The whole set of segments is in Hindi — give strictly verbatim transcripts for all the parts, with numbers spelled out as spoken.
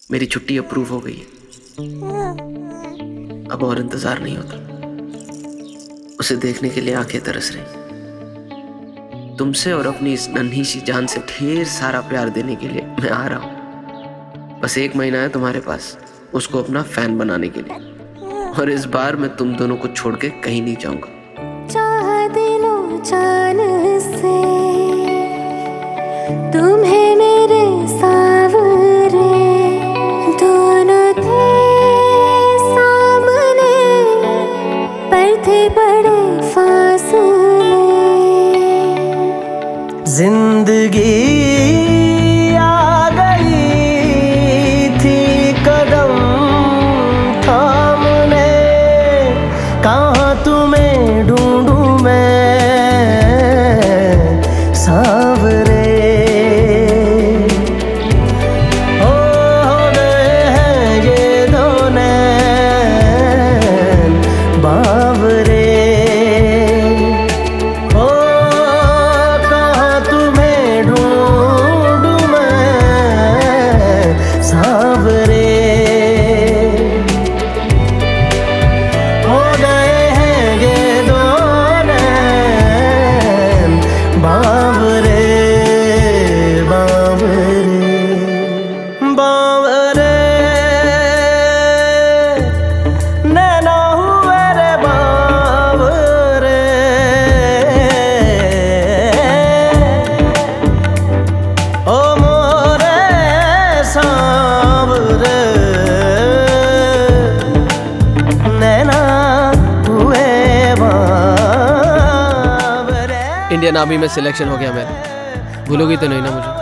मेरी छुट्टी अप्रूव हो गई है। अब और इंतजार नहीं होता। उसे देखने के लिए आंखें तरस रही। तुमसे और अपनी इस नन्ही सी जान से ढेर सारा प्यार देने के लिए मैं आ रहा हूँ। बस एक महीना है तुम्हारे पास उसको अपना फैन बनाने के लिए, और इस बार मैं तुम दोनों को छोड़ के कहीं नहीं जाऊंगा। चाह दिलो जान से तुम्हें मेरे सावरे, दोनों थे सामने पर थे बड़े फासले। जिंदगी आ गई थी कदम थामने, कहाँ तुम्हें ढूंढूं मैं सांवरे। हो गए हैं ये दो नैन बावरे। हो कहाँ तुम्हें ढूंढूं मैं सांवरे। हो गए हैं ये दो नैन बावरे बावरे बावरे। नैना हुए रे बावरे, ओ मोरे सांवरे। नैना हुए बावरे। इंडियन आर्मी में सिलेक्शन हो गया मेरा। भूलोगी तो नहीं ना मुझे?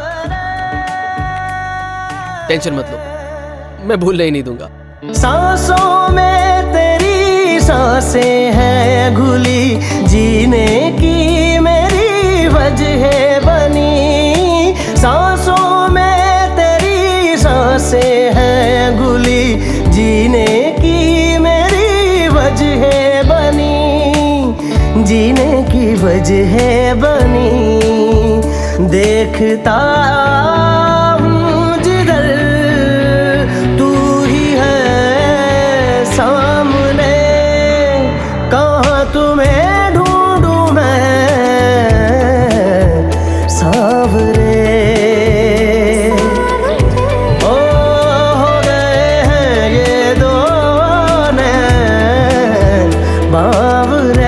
टेंशन मत लो, मैं भूलने ही नहीं दूंगा। सांसों में तेरी सांसें हैं घुली, जीने की मेरी वजह बनी। सांसों में तेरी सांसें हैं घुली, जीने की मेरी वजह बनी। जीने की वजह बनी। देखता हूँ जिधर तू ही है सामने, कहाँ तुम्हें ढूंढूं मैं सांवरे। ओ हो गए हैं ये दो नैन बावरे।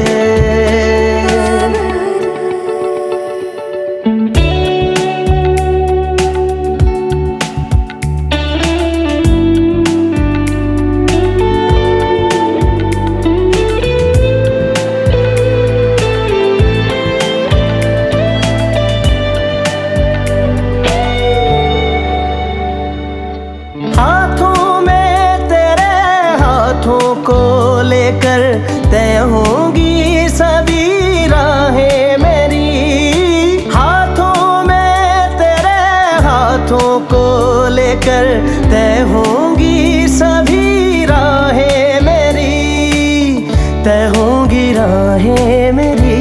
हाथों में तेरे हाथों को लेकर तय होंगी सभी राहें मेरी। हाथों में तेरे हाथों को लेकर तय होंगी सभी राहें मेरी। तय होंगी राहें मेरी।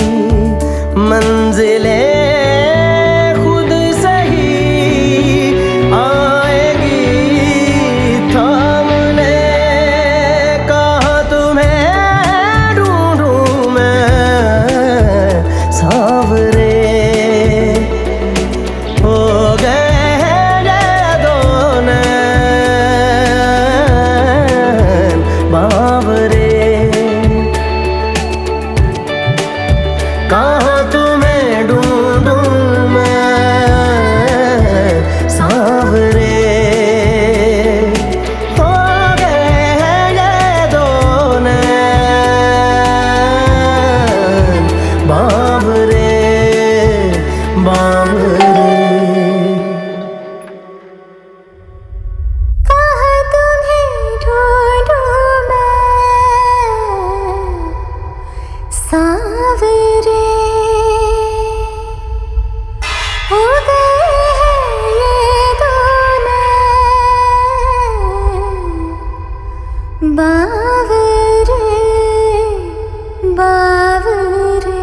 मंजिलें खुद से ही आएगी थामने, कहाँ तुम्हें ढूंढूं मैं सांवरे। हो गए हैं ये दो नैन बावरे, कहाँ तुम्हें ढूंढूं मैं सांवरे। हो गए हैं ये दो नैन बावरे बावरे। कहाँ तुम्हें ढूंढूं मैं सांवरे। हो गए हैं ये दो नैन बावरे बावरे।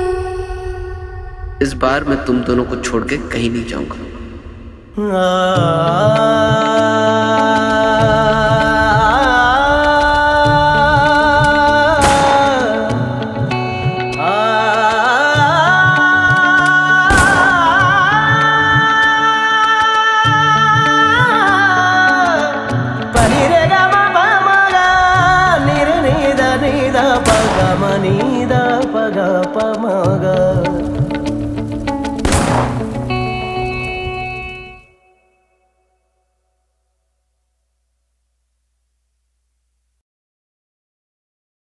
इस बार मैं तुम दोनों को छोड़ के कहीं नहीं जाऊंगा। आ